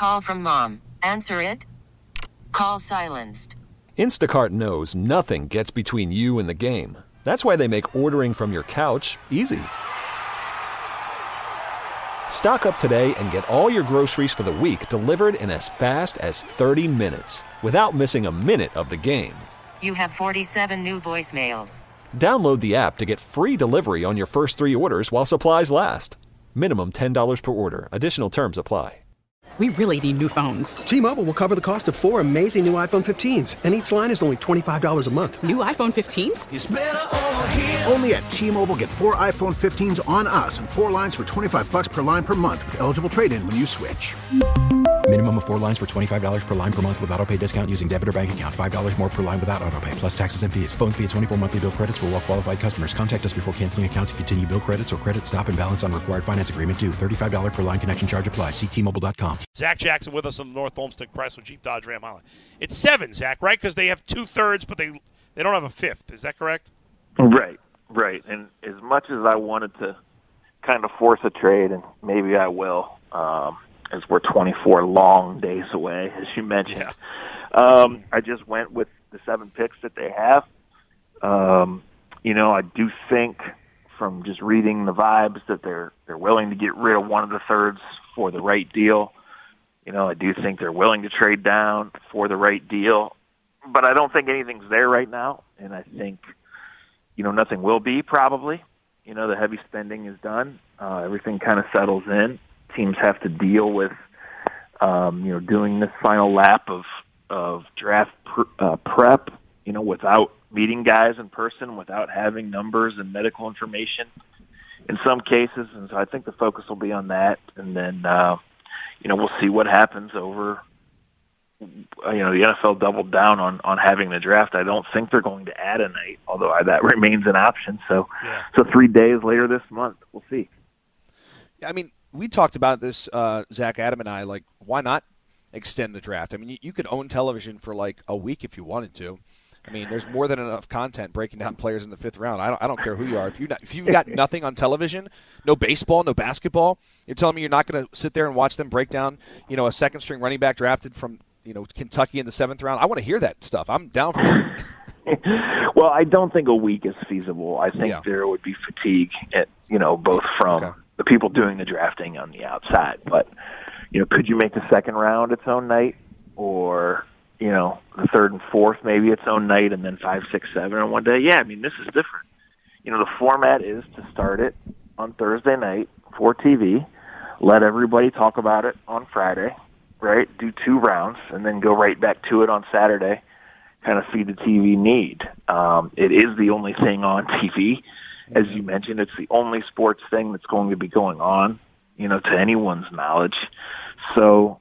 Call from mom. Answer it. Call silenced. Instacart knows nothing gets between you and the game. That's why they make ordering from your couch easy. Stock up today and get all your groceries for the week delivered in as fast as 30 minutes without missing a minute of the game. You have 47 new voicemails. Download the app to get free delivery on your first 3 orders while supplies last. Minimum $10 per order. Additional terms apply. We really need new phones. T-Mobile will cover the cost of 4 amazing new iPhone 15s, and each line is only $25 a month. New iPhone 15s? It's better over here. Only at T-Mobile, get 4 iPhone 15s on us and 4 lines for $25 per line per month with eligible trade-in when you switch. Minimum of 4 lines for $25 per line per month with autopay discount using debit or bank account. $5 more per line without autopay, plus taxes and fees. Phone fee at 24 monthly bill credits for well-qualified customers. Contact us before canceling account to continue bill credits or credit stop and balance on required finance agreement due. $35 per line connection charge applies. See T-Mobile.com. Zach Jackson with us on the North Olmsted Chrysler Jeep Dodge Ram Hotline. It's 7, Zach, right? Because they have 2/3, but they don't have a 5th. Is that correct? Right. And as much as I wanted to kind of force a trade, and maybe I will, as we're 24 long days away, as you mentioned, I just went with the 7 picks that they have. I do think from just reading the vibes that they're willing to get rid of one of the thirds for the right deal. I do think they're willing to trade down for the right deal, but I don't think anything's there right now, and I think, nothing will be probably. The heavy spending is done. Everything kind of settles in. Teams have to deal with, doing this final lap of draft prep, without meeting guys in person, without having numbers and medical information in some cases. And so I think the focus will be on that. And then, we'll see what happens over, the NFL doubled down on having the draft. I don't think they're going to add a night, although that remains an option. So 3 days later this month, we'll see. I mean, we talked about this, Zach, Adam, and I, like, why not extend the draft? I mean, you could own television for, like, a week if you wanted to. I mean, there's more than enough content breaking down players in the 5th round. I don't care who you are. If you've got nothing on television, no baseball, no basketball, you're telling me you're not going to sit there and watch them break down, a second-string running back drafted from, Kentucky in the 7th round? I want to hear that stuff. I'm down for that. Well, I don't think a week is feasible. I think there would be fatigue, both from the people doing the drafting on the outside. But, could you make the 2nd round its own night, or, the 3rd and 4th maybe its own night, and then 5, 6, 7 on one day? Yeah, I mean, this is different. The format is to start it on Thursday night for TV, let everybody talk about it on Friday, right? Do 2 rounds, and then go right back to it on Saturday, kind of feed the TV need. It is the only thing on TV. As you mentioned, it's the only sports thing that's going to be going on, to anyone's knowledge. So,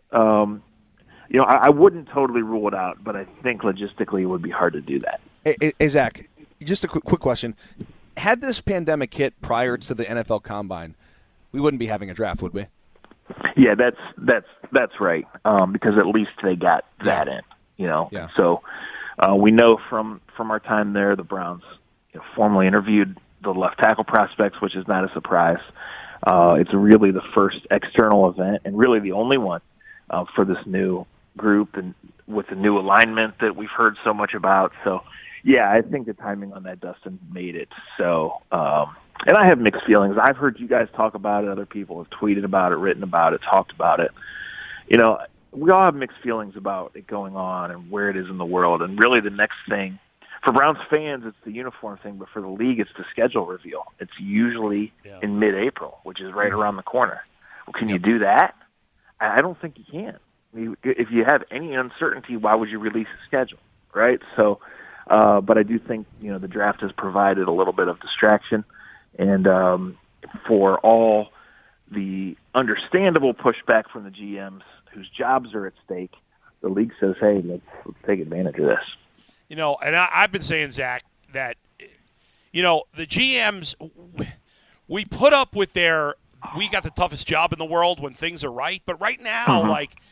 I wouldn't totally rule it out, but I think logistically it would be hard to do that. Hey Zach, just a quick question. Had this pandemic hit prior to the NFL Combine, we wouldn't be having a draft, would we? Yeah, that's right, because at least they got that in, Yeah. So we know from our time there, the Browns formally interviewed the left tackle prospects, which is not a surprise. It's really the first external event and really the only one for this new group and with the new alignment that we've heard so much about. So, yeah, I think the timing on that, Dustin, made it so. And I have mixed feelings. I've heard you guys talk about it. Other people have tweeted about it, written about it, talked about it. We all have mixed feelings about it going on and where it is in the world. And really the next thing, for Browns fans, it's the uniform thing, but for the league, it's the schedule reveal. It's usually in mid-April, which is right around the corner. Well, can you do that? I don't think you can. I mean, if you have any uncertainty, why would you release a schedule, right? So, but I do think, the draft has provided a little bit of distraction. And for all the understandable pushback from the GMs whose jobs are at stake, the league says, hey, let's take advantage of this. And I've been saying, Zach, that, the GMs, we put up with we got the toughest job in the world when things are right. But right now,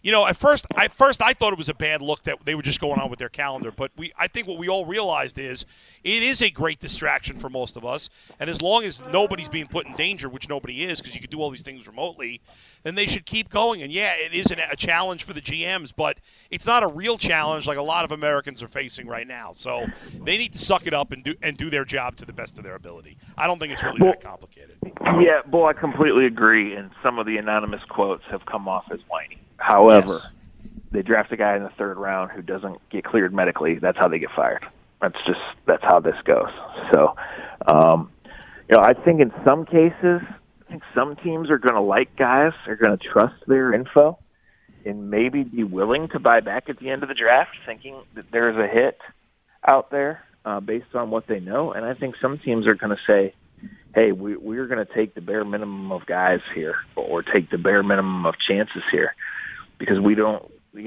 At first I thought it was a bad look that they were just going on with their calendar. But I think what we all realized is it is a great distraction for most of us. And as long as nobody's being put in danger, which nobody is, because you can do all these things remotely, then they should keep going. And yeah, it is a challenge for the GMs, but it's not a real challenge like a lot of Americans are facing right now. So they need to suck it up and do their job to the best of their ability. I don't think it's really that complicated. Yeah, Bull, I completely agree. And some of the anonymous quotes have come off as whiny. However, they draft a guy in the third round who doesn't get cleared medically. That's how they get fired. That's how this goes. So, I think in some cases, some teams are going to like guys, are going to trust their info, and maybe be willing to buy back at the end of the draft, thinking that there's a hit out there based on what they know. And I think some teams are going to say, hey, we're going to take the bare minimum of guys here, or take the bare minimum of chances here, because we don't,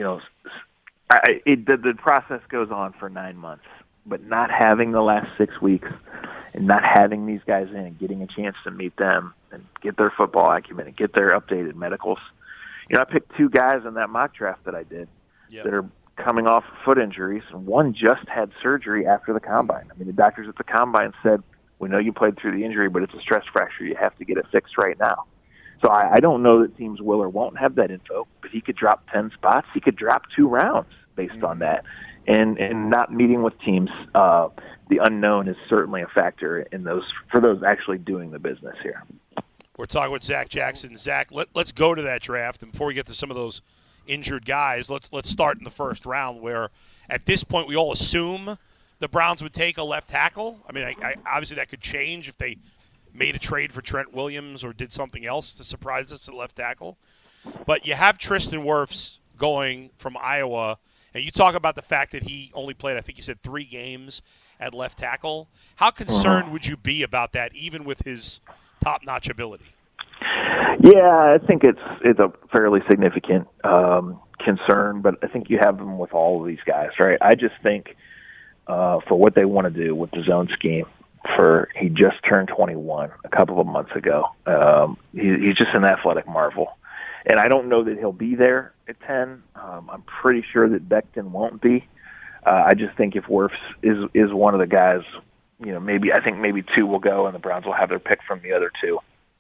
the process goes on for 9 months, but not having the last 6 weeks and not having these guys in and getting a chance to meet them and get their football acumen and get their updated medicals. I picked 2 guys in that mock draft that I did that are coming off foot injuries, and one just had surgery after the combine. I mean, the doctors at the combine said, we know you played through the injury, but it's a stress fracture. You have to get it fixed right now. So I don't know that teams will or won't have that info, but he could drop 10 spots. He could drop 2 rounds based on that. And not meeting with teams, the unknown is certainly a factor in for those actually doing the business here. We're talking with Zach Jackson. Zach, let's go to that draft. And before we get to some of those injured guys, let's start in the first round, where at this point we all assume the Browns would take a left tackle. I mean, obviously that could change if they made a trade for Trent Williams or did something else to surprise us at left tackle. But you have Tristan Wirfs going from Iowa, and you talk about the fact that he only played, I think you said, 3 games at left tackle. How concerned would you be about that, even with his top-notch ability? Yeah, I think it's a fairly significant concern, but I think you have them with all of these guys, right? I just think for what they want to do with the zone scheme, he just turned 21 a couple of months ago. He's just an athletic marvel. And I don't know that he'll be there at 10. I'm pretty sure that Becton won't be. I just think if Wirfs is one of the guys, maybe 2 will go and the Browns will have their pick from the other 2.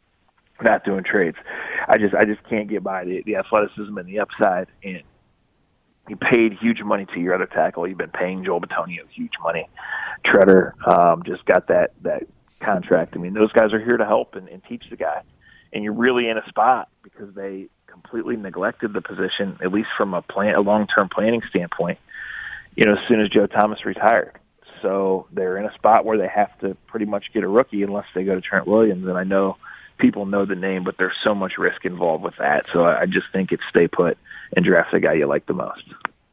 Not doing trades. I just can't get by the athleticism and the upside. And you paid huge money to your other tackle. You've been paying Joel Bitonio huge money. Treader just got that contract. I mean, those guys are here to help and teach the guy. And you're really in a spot because they completely neglected the position, at least from a long-term planning standpoint, as soon as Joe Thomas retired. So they're in a spot where they have to pretty much get a rookie unless they go to Trent Williams. And I know people know the name, but there's so much risk involved with that. So I just think it's stay put and draft the guy you like the most.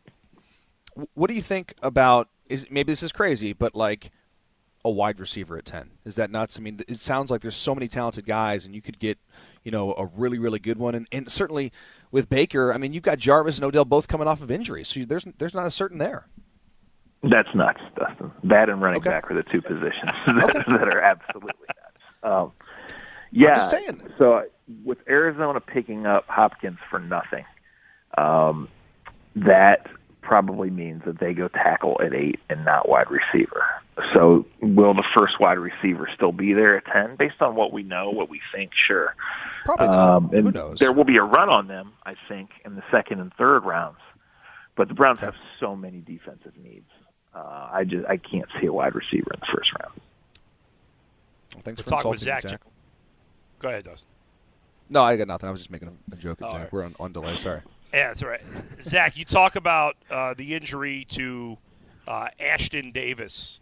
What do you think about, maybe this is crazy, but like a wide receiver at 10? Is that nuts? I mean, it sounds like there's so many talented guys, and you could get, a really, really good one. And certainly with Baker, I mean, you've got Jarvis and Odell both coming off of injuries, so there's not a certain there. That's nuts, Dustin. That and running back are the 2 positions that are absolutely nuts. Yeah, I'm just saying. So with Arizona picking up Hopkins for nothing, that probably means that they go tackle at 8 and not wide receiver. So will the first wide receiver still be there at 10? Based on what we know, what we think, sure. Probably not. And who knows? There will be a run on them, I think, in the second and third rounds. But the Browns have so many defensive needs. I can't see a wide receiver in the first round. Well, thanks for talking with Zach. Go ahead, Dustin. No, I got nothing. I was just making a joke at Zach. Right. We're on delay. Sorry. Yeah, that's all right. Zach, you talk about the injury to Ashton Davis,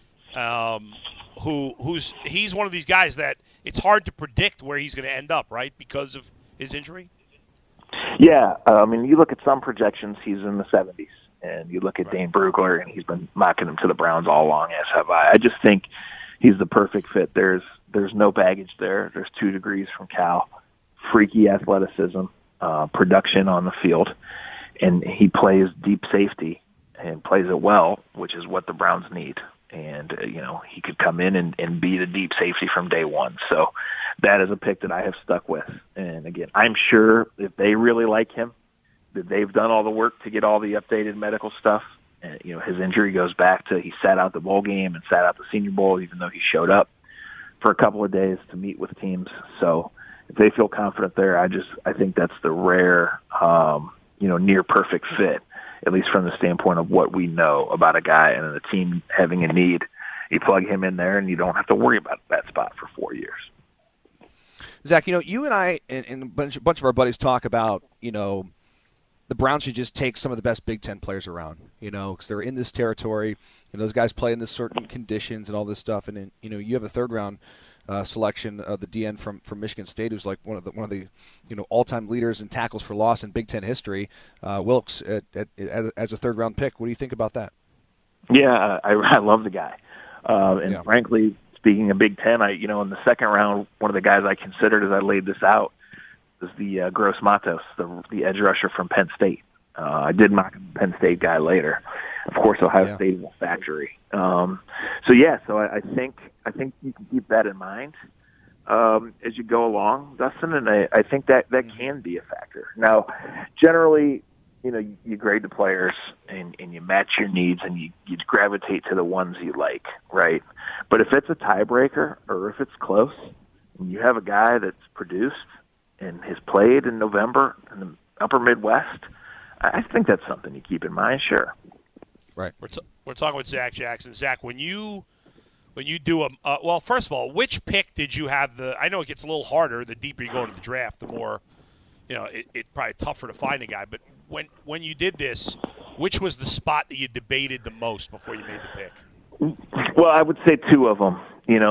he's one of these guys that it's hard to predict where he's going to end up, right, because of his injury? Yeah, I mean, you look at some projections, he's in the 70s, and you look at Dane Brugler, and he's been mocking him to the Browns all along, as have I. I just think he's the perfect fit. There's no baggage there. There's 2 degrees from Cal, freaky athleticism, production on the field, and he plays deep safety and plays it well, which is what the Browns need. And, he could come in and be the deep safety from day one. So that is a pick that I have stuck with. And, again, I'm sure if they really like him, that they've done all the work to get all the updated medical stuff. And, his injury goes back to he sat out the bowl game and sat out the Senior Bowl, even though he showed up for a couple of days to meet with teams. So if they feel confident there, I think that's the rare, near perfect fit, at least from the standpoint of what we know about a guy and a team having a need. You plug him in there, and you don't have to worry about that spot for 4 years. Zach, you and I and a bunch of our buddies talk about, the Browns should just take some of the best Big Ten players around, because they're in this territory, and those guys play in this certain conditions and all this stuff. And then, you have a third-round selection of the DN from Michigan State, who's like one of the all-time leaders in tackles for loss in Big Ten history. Wilkes as a third-round pick. What do you think about that? Yeah, I love the guy, frankly, speaking of Big Ten, in the second round, one of the guys I considered as I laid this out was the Gross Matos, the edge rusher from Penn State. I did mock a Penn State guy later. Of course, Ohio State is a factory. So I think you can keep that in mind as you go along, Dustin, and I think that can be a factor. Now, generally, you grade the players and you match your needs and you gravitate to the ones you like, right? But if it's a tiebreaker or if it's close and you have a guy that's produced and has played in November in the upper Midwest, I think that's something you keep in mind, sure. Right. We're talking with Zach Jackson. Zach, when you do well, first of all, which pick did you have I know it gets a little harder the deeper you go into the draft, the more, it's probably tougher to find a guy. But when you did this, which was the spot that you debated the most before you made the pick? Well, I would say two of them.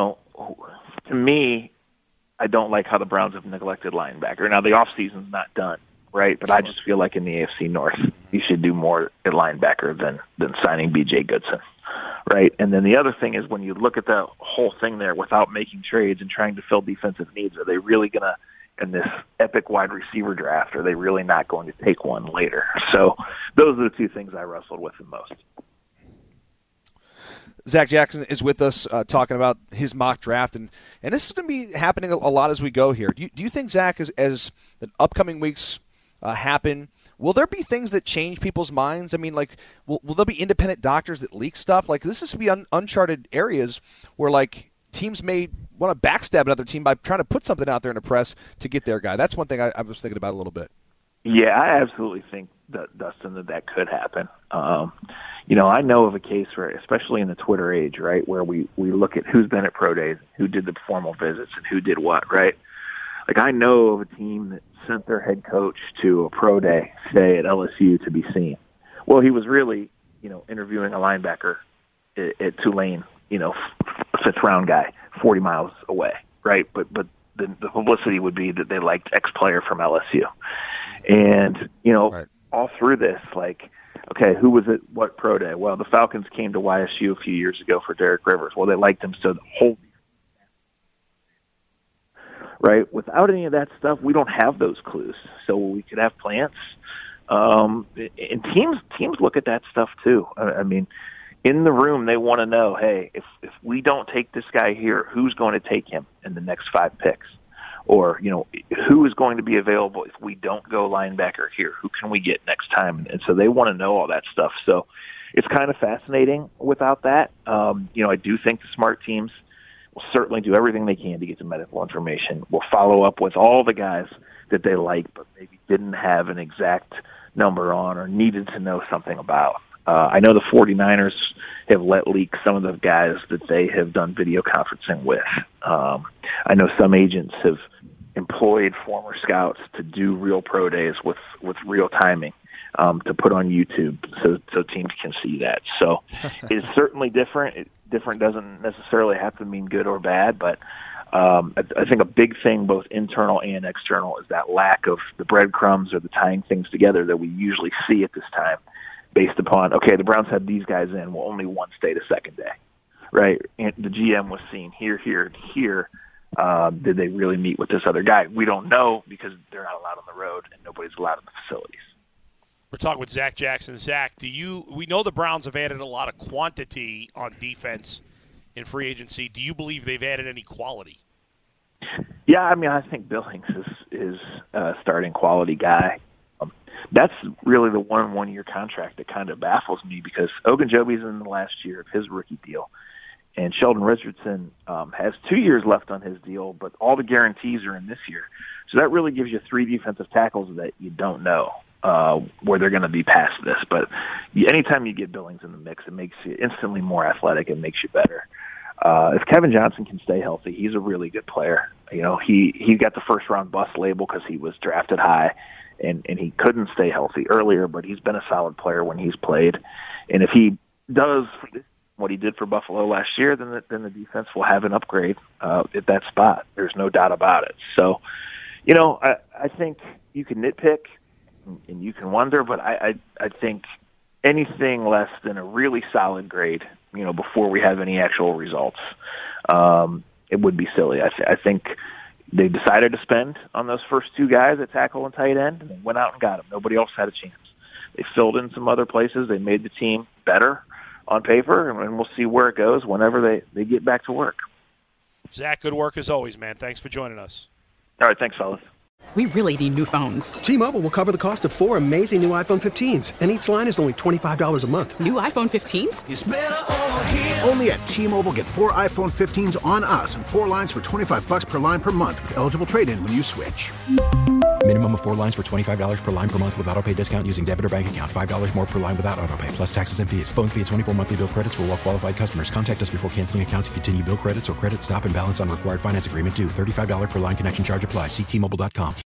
To me, I don't like how the Browns have neglected linebacker. Now, the offseason's not done, right? But I just feel like in the AFC North, you should do more at linebacker than signing B.J. Goodson, right? And then the other thing is when you look at the whole thing there without making trades and trying to fill defensive needs, are they really going to, in this epic wide receiver draft, are they really not going to take one later? So those are the two things I wrestled with the most. Zach Jackson is with us talking about his mock draft, and this is going to be happening a lot as we go here. Do you think, Zach, as the upcoming weeks happen, will there be things that change people's minds? I mean, like, will there be independent doctors that leak stuff? Like, this is to be uncharted areas where, like, teams may want to backstab another team by trying to put something out there in the press to get their guy. That's one thing I was thinking about a little bit. Yeah, I absolutely think that, Dustin, that could happen. I know of a case where, especially in the Twitter age, right, where we look at who's been at pro days, who did the formal visits, and who did what, right? Like, I know of a team that sent their head coach to a pro day, say, at LSU to be seen. Well, he was really, interviewing a linebacker at Tulane, fifth-round guy, 40 miles away, right? But the publicity would be that they liked X player from LSU. And, right. All through this, like, okay, who was at what pro day? Well, the Falcons came to YSU a few years ago for Derek Rivers. Well, they liked him, so the whole right? Without any of that stuff, we don't have those clues. So we could have plants. And teams look at that stuff too. I mean, in the room, they want to know, hey, if we don't take this guy here, who's going to take him in the next 5 picks? Or, who is going to be available if we don't go linebacker here? Who can we get next time? And so they want to know all that stuff. So it's kind of fascinating without that. I do think the smart teams will certainly do everything they can to get the medical information. We'll follow up with all the guys that they like but maybe didn't have an exact number on or needed to know something about. I know the 49ers have let leak some of the guys that they have done video conferencing with. I know some agents have employed former scouts to do real pro days with real timing to put on YouTube so teams can see that. So it's certainly different. Different doesn't necessarily have to mean good or bad, but I think a big thing, both internal and external, is that lack of the breadcrumbs or the tying things together that we usually see at this time based upon, okay, the Browns had these guys in, well, only one stayed a second day, right? And the GM was seen here. Did they really meet with this other guy? We don't know because they're not allowed on the road and nobody's allowed in the facilities. We're talking with Zach Jackson. Zach, we know the Browns have added a lot of quantity on defense in free agency. Do you believe they've added any quality? Yeah, I mean, I think Billings is a starting quality guy. that's really the 1-year contract that kind of baffles me, because Ogunjobi's in the last year of his rookie deal, and Sheldon Richardson has 2 years left on his deal, but all the guarantees are in this year. So that really gives you 3 defensive tackles that you don't know where they're going to be past this. But anytime you get Billings in the mix, it makes you instantly more athletic and makes you better. If Kevin Johnson can stay healthy, he's a really good player. He got the first-round bust label because he was drafted high, and he couldn't stay healthy earlier, but he's been a solid player when he's played. And if he does what he did for Buffalo last year, then the defense will have an upgrade at that spot. There's no doubt about it. So, I think you can nitpick and you can wonder, but I think anything less than a really solid grade, before we have any actual results, it would be silly. I think they decided to spend on those first 2 guys at tackle and tight end, and they went out and got them. Nobody else had a chance. They filled in some other places. They made the team better on paper, and we'll see where it goes whenever they get back to work. Zach, good work as always, man. Thanks for joining us. All right, thanks, fellas. We really need new phones. T-Mobile will cover the cost of 4 amazing new iPhone 15s, and each line is only $25 a month. New iPhone 15s? It's better over here. Only at T-Mobile, get 4 iPhone 15s on us and 4 lines for $25 per line per month with eligible trade-in when you switch. Minimum of 4 lines for $25 per line per month with autopay discount using debit or bank account. $5 more per line without autopay, plus taxes and fees. Phone fee at 24 monthly bill credits for well-qualified customers. Contact us before canceling account to continue bill credits or credit stop and balance on required finance agreement due. $35 per line connection charge applies. See T-Mobile.com.